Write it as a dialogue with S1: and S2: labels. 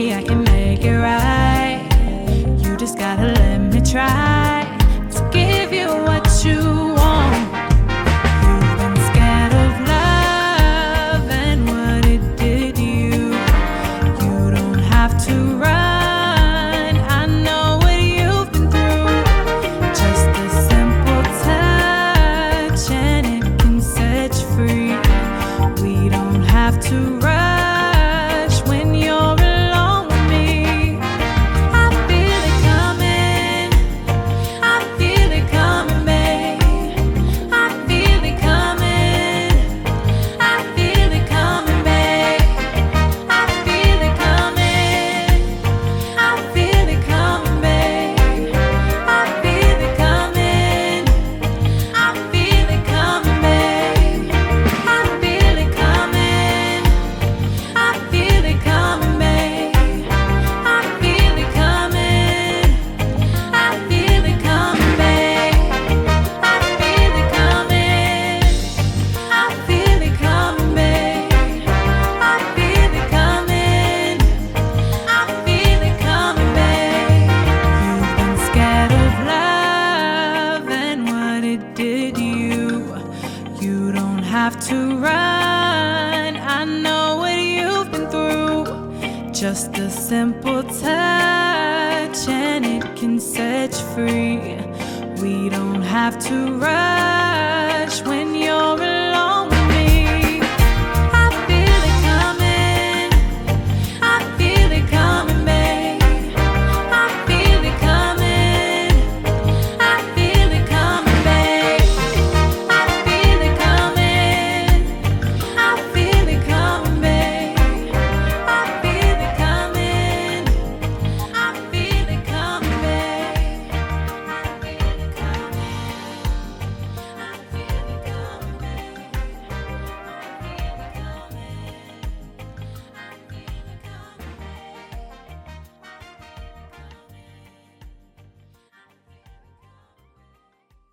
S1: me, I can make it right. You just gotta let me try to give you what you want. You've been scared of love and what it did to you. You don't have to run, I know what you've been through. Just a simple touch and it can set you free. We don't have to rush when you're alone with me. I feel it coming, I feel it coming, babe. I feel it coming, I feel it coming, babe. I feel it coming, I feel it coming, babe. I feel it coming, I feel it coming, babe. I feel it coming, I feel it coming, babe. I feel it coming, I feel it coming, babe. I feel it coming, I feel it coming, babe. I feel it coming, I feel it coming, babe. You've been scared of love and what it did to you. You don't have to run, I know what you've been through. Just a simple touch and it can set you free. We don't have to rush when you're alone.